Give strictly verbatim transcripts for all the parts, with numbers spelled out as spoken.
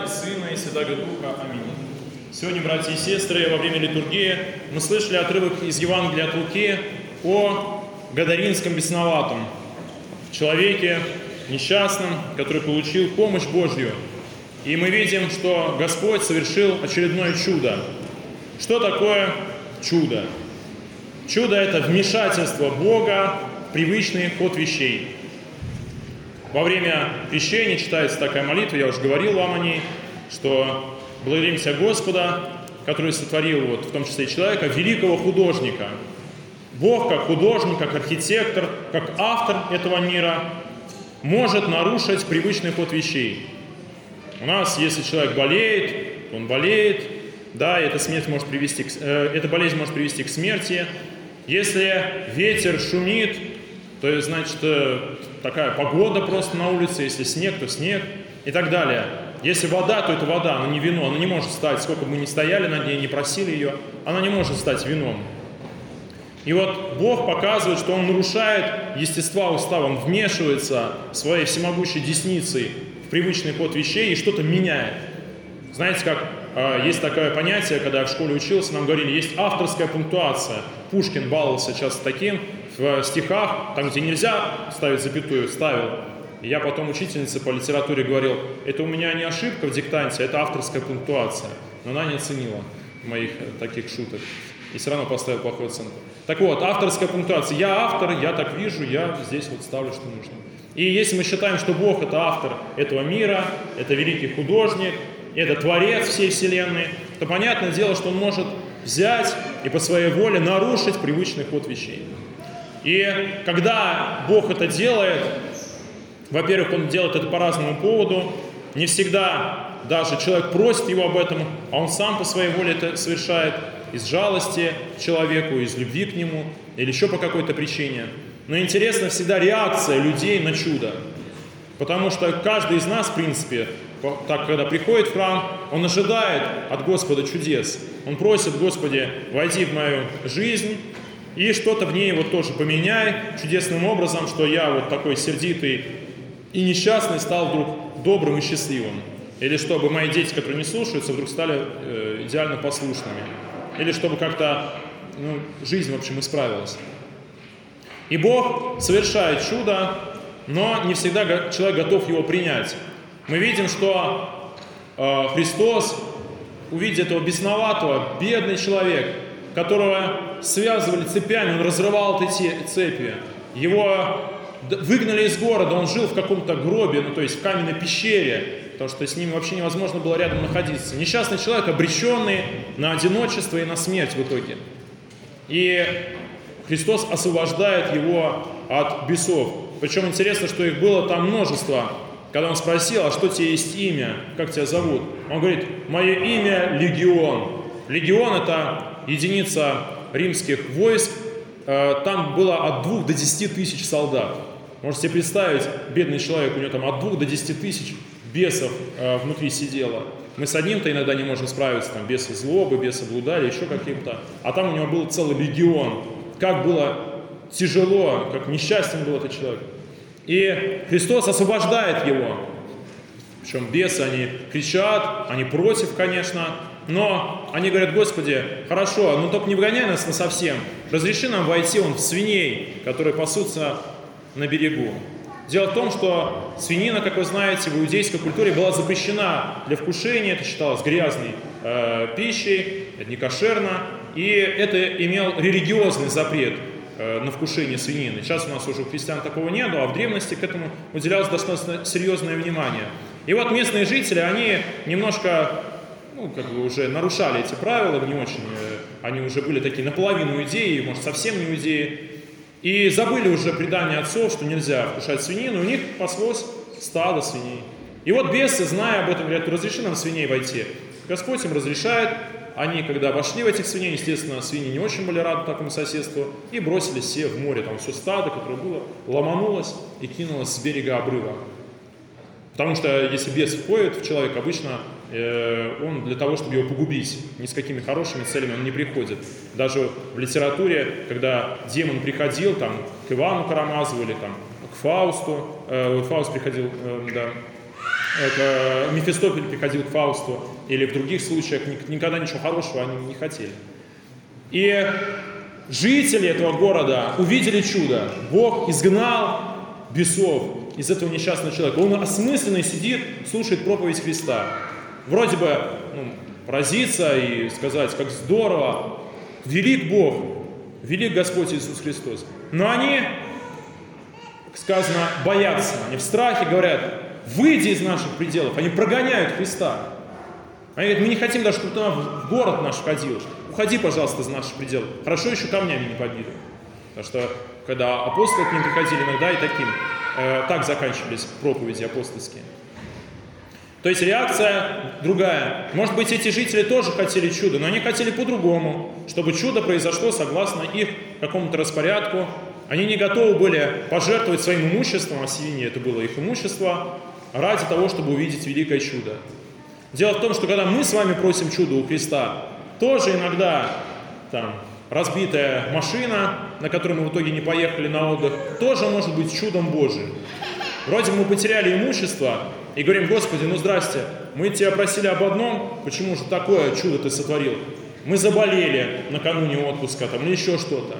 и Сына, и Святаго Духа. Аминь. Сегодня, братья и сестры, во время литургии мы слышали отрывок из Евангелия от Луки о Гадаринском бесноватом, человеке несчастном, который получил помощь Божью. И мы видим, что Господь совершил очередное чудо. Что такое чудо? Чудо – это вмешательство Бога в привычный ход вещей. Во время крещения читается такая молитва, я уже говорил вам о ней, что благодарим Тебя, Господа, который сотворил, вот, в том числе и человека, великого художника. Бог, как художник, как архитектор, как автор этого мира, может нарушить привычный ход вещей. У нас, если человек болеет, он болеет, да, эта смерть может привести, к, э, эта болезнь может привести к смерти. Если ветер шумит, то значит такая погода просто на улице, если снег, то снег и так далее. Если вода, то это вода, но не вино, она не может стать, сколько бы мы ни стояли над ней, не просили ее, она не может стать вином. И вот Бог показывает, что Он нарушает естества устава, Он вмешивается своей всемогущей десницей в привычный ход вещей и что-то меняет. Знаете, как э, есть такое понятие, когда я в школе учился, нам говорили, есть авторская пунктуация. Пушкин баловался часто таким в стихах, там, где нельзя ставить запятую, ставил. И я потом учительнице по литературе говорил, это у меня не ошибка в диктанте, это авторская пунктуация. Но она не оценила моих таких шуток. И все равно поставил плохую оценку. Так вот, авторская пунктуация. Я автор, я так вижу, я здесь вот ставлю, что нужно. И если мы считаем, что Бог – это автор этого мира, это великий художник, это творец всей вселенной, то понятное дело, что Он может взять и по своей воле нарушить привычный ход вещей. И когда Бог это делает, во-первых, Он делает это по разному поводу. Не всегда даже человек просит Его об этом, а Он сам по своей воле это совершает из жалости к человеку, из любви к нему или еще по какой-то причине. Но интересна всегда реакция людей на чудо. Потому что каждый из нас, в принципе, так, когда приходит в храм, он ожидает от Господа чудес. Он просит: Господи, войди в мою жизнь и что-то в ней вот тоже поменяй чудесным образом, что я вот такой сердитый и несчастный стал вдруг добрым и счастливым. Или чтобы мои дети, которые не слушаются, вдруг стали э, идеально послушными. Или чтобы как-то ну, жизнь, в общем, исправилась. И Бог совершает чудо, но не всегда человек готов его принять. Мы видим, что э, Христос, увидя этого бесноватого, бедный человек, которого связывали цепями, он разрывал эти цепи, его выгнали из города, он жил в каком-то гробе, ну то есть в каменной пещере, потому что с ним вообще невозможно было рядом находиться. Несчастный человек, обреченный на одиночество и на смерть в итоге. И Христос освобождает его от бесов. Причем интересно, что их было там множество. Когда он спросил, а что тебе есть имя, как тебя зовут? Он говорит: мое имя Легион. Легион – это единица римских войск. Там было от двух до десяти тысяч солдат. Можете себе представить, бедный человек, у него там от двух до десяти тысяч бесов внутри сидело. Мы с одним-то иногда не можем справиться, там бесы злобы, бесы блуда или еще каким-то. А там у него был целый легион. Как было тяжело, как несчастен был этот человек. И Христос освобождает его. Причем бесы, они кричат, они против, конечно, но они говорят: Господи, хорошо, но только не выгоняй нас насовсем. Разреши нам войти вон в свиней, которые пасутся на берегу. Дело в том, что свинина, как вы знаете, в иудейской культуре была запрещена для вкушения, это считалось грязной э, пищей, это не кошерно, и это имел религиозный запрет э, на вкушение свинины. Сейчас у нас уже у христиан такого нету, а в древности к этому уделялось достаточно серьезное внимание. И вот местные жители, они немножко, ну, как бы уже нарушали эти правила, не очень, э, они уже были такие наполовину иудеи, может, совсем не иудеи. И забыли уже предание отцов, что нельзя вкушать свинину, у них паслось стадо свиней. И вот бесы, зная об этом, говорят: разреши нам свиней войти. Господь им разрешает. Они, когда вошли в этих свиней, естественно, свиньи не очень были рады такому соседству, и бросились все в море. Там все стадо, которое было, ломанулось и кинулось с берега обрыва. Потому что если бес входит в человека, обычно э, он для того, чтобы его погубить, ни с какими хорошими целями он не приходит. Даже в литературе, когда демон приходил там, к Ивану Карамазову или там, к Фаусту, э, Фауст приходил, э, да, это, Мефистофель приходил к Фаусту, или в других случаях никогда ничего хорошего они не хотели. И жители этого города увидели чудо. Бог изгнал бесов из этого несчастного человека. Он осмысленно сидит, слушает проповедь Христа. Вроде бы ну, поразиться и сказать, как здорово, велик Бог, велик Господь Иисус Христос. Но они, как сказано, боятся, они в страхе говорят, выйди из наших пределов. Они прогоняют Христа. Они говорят, мы не хотим даже, чтобы ты в город наш входил. Уходи, пожалуйста, из наших пределов. Хорошо, еще камнями не побили. Потому что, когда апостолы к ним приходили, иногда и таким, э, так заканчивались проповеди апостольские. То есть реакция другая. Может быть, эти жители тоже хотели чуда, но они хотели по-другому, чтобы чудо произошло согласно их какому-то распорядку. Они не готовы были пожертвовать своим имуществом, а свиньи это было их имущество, ради того, чтобы увидеть великое чудо. Дело в том, что когда мы с вами просим чуда у Христа, тоже иногда там, разбитая машина, на которой мы в итоге не поехали на отдых, тоже может быть чудом Божиим. Вроде мы потеряли имущество и говорим, Господи, ну здрасте, мы тебя просили об одном, почему же такое чудо ты сотворил? Мы заболели накануне отпуска там, или еще что-то.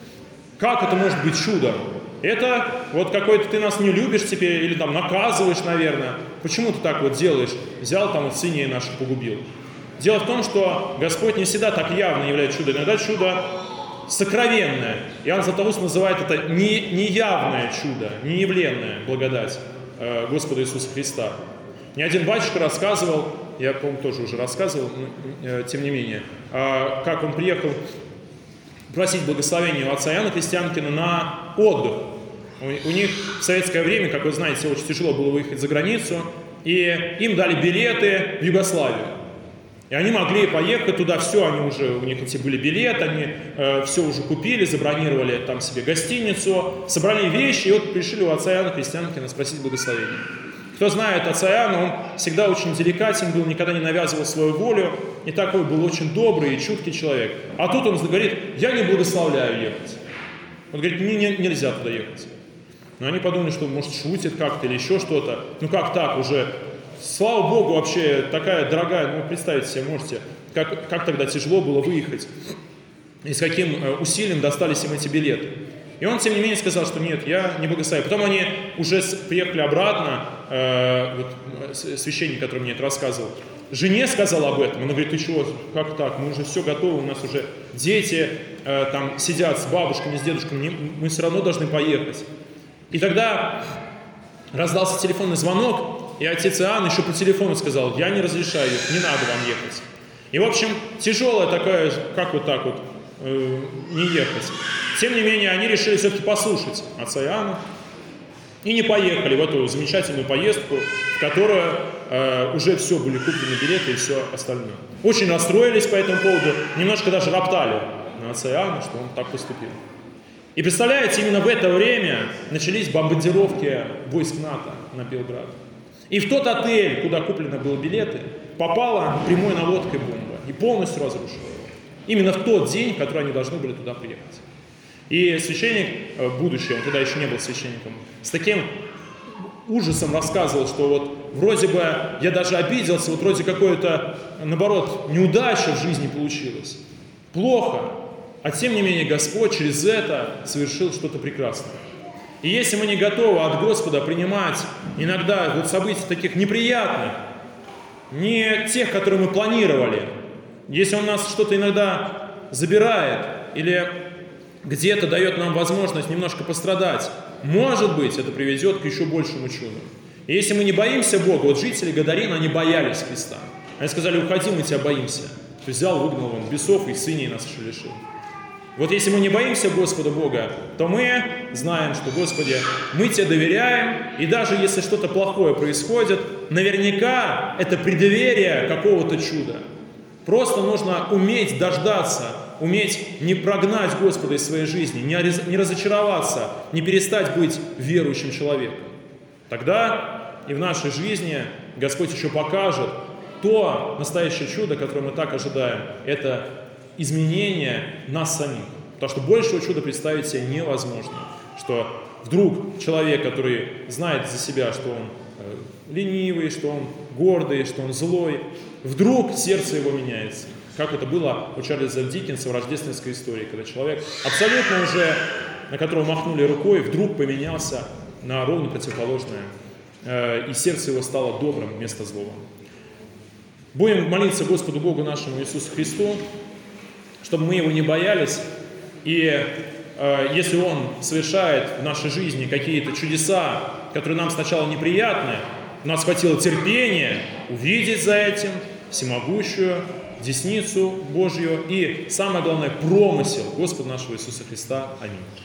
Как это может быть чудом? Это вот какой-то ты нас не любишь теперь, или там наказываешь, наверное. Почему ты так вот делаешь? Взял там вот свиней наших погубил. Дело в том, что Господь не всегда так явно является чудом. Иногда чудо сокровенное. Иоанн Златоуст называет это не, неявное чудо, неявленная благодать э, Господа Иисуса Христа. Мне один батюшка рассказывал, я, по-моему, тоже уже рассказывал, но, э, тем не менее, э, как он приехал просить благословения у отца Иоанна Крестьянкина на отдых. У, у них в советское время, как вы знаете, очень тяжело было выехать за границу, и им дали билеты в Югославию. И они могли поехать туда, все, они уже, у них эти были билеты, они э, все уже купили, забронировали там себе гостиницу, собрали вещи, и вот пришли у отца Иоанна Крестьянкина спросить благословения. Кто знает отца Иоанна, он всегда очень деликатен был, никогда не навязывал свою волю, и такой был очень добрый и чуткий человек. А тут он говорит, я не благословляю ехать. Он говорит, мне не, нельзя туда ехать. Но они подумали, что может шутит как-то или еще что-то. Ну как так уже? Слава Богу, вообще такая дорогая, ну представить себе можете, как, как тогда тяжело было выехать, и с каким усилием достались им эти билеты. И он, тем не менее, сказал, что нет, я не благословляю. Потом они уже приехали обратно, э, вот, священник, который мне это рассказывал, жене сказал об этом. Она говорит, ты чего, как так, мы уже все готовы, у нас уже дети э, там сидят с бабушками, с дедушками, мы все равно должны поехать. И тогда раздался телефонный звонок, и отец Иоанн еще по телефону сказал, я не разрешаю, не надо вам ехать. И, в общем, тяжелая такая, как вот так вот, э, не ехать. Тем не менее, они решили все-таки послушать отца Иоанна и не поехали в эту замечательную поездку, в которую э, уже все, были куплены билеты и все остальное. Очень расстроились по этому поводу, немножко даже роптали на отца Иоанна, что он так поступил. И представляете, именно в это время начались бомбардировки войск НАТО на Белград. И в тот отель, куда куплены были билеты, попала прямой наводкой бомба и полностью разрушила его. Именно в тот день, в который они должны были туда приехать. И священник, будущий, он тогда еще не был священником, с таким ужасом рассказывал, что вот вроде бы я даже обиделся, вот вроде какое-то, наоборот, неудача в жизни получилась. Плохо. А тем не менее Господь через это совершил что-то прекрасное. И если мы не готовы от Господа принимать иногда вот события таких неприятных, не тех, которые мы планировали, если Он нас что-то иногда забирает или где-то дает нам возможность немножко пострадать, может быть, это приведет к еще большему чуду. И если мы не боимся Бога, вот жители Гадарина, они боялись Христа. Они сказали, уходи, мы тебя боимся. То есть взял, выгнал он бесов и свиней нас еще лишил. Вот если мы не боимся Господа Бога, то мы знаем, что, Господи, мы Тебе доверяем, и даже если что-то плохое происходит, наверняка это преддверие какого-то чуда. Просто нужно уметь дождаться, уметь не прогнать Господа из своей жизни, не разочароваться, не перестать быть верующим человеком. Тогда и в нашей жизни Господь еще покажет то настоящее чудо, которое мы так ожидаем, это изменение нас самих. Потому что большего чуда представить себе невозможно. Что вдруг человек, который знает за себя, что он ленивый, что он гордый, что он злой, вдруг сердце его меняется. Как это было у Чарльза Диккенса в рождественской истории, когда человек, абсолютно уже, на которого махнули рукой, вдруг поменялся на ровно противоположное, и сердце его стало добрым вместо злого. Будем молиться Господу Богу нашему Иисусу Христу, чтобы мы Его не боялись, и э, если Он совершает в нашей жизни какие-то чудеса, которые нам сначала неприятны, у нас хватило терпения увидеть за этим всемогущую десницу Божью и, самое главное, промысел Господа нашего Иисуса Христа. Аминь.